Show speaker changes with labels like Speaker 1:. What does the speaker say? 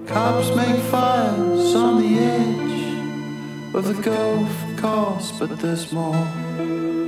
Speaker 1: Cops make fires on the edge of the Gulf Coast, but there's more.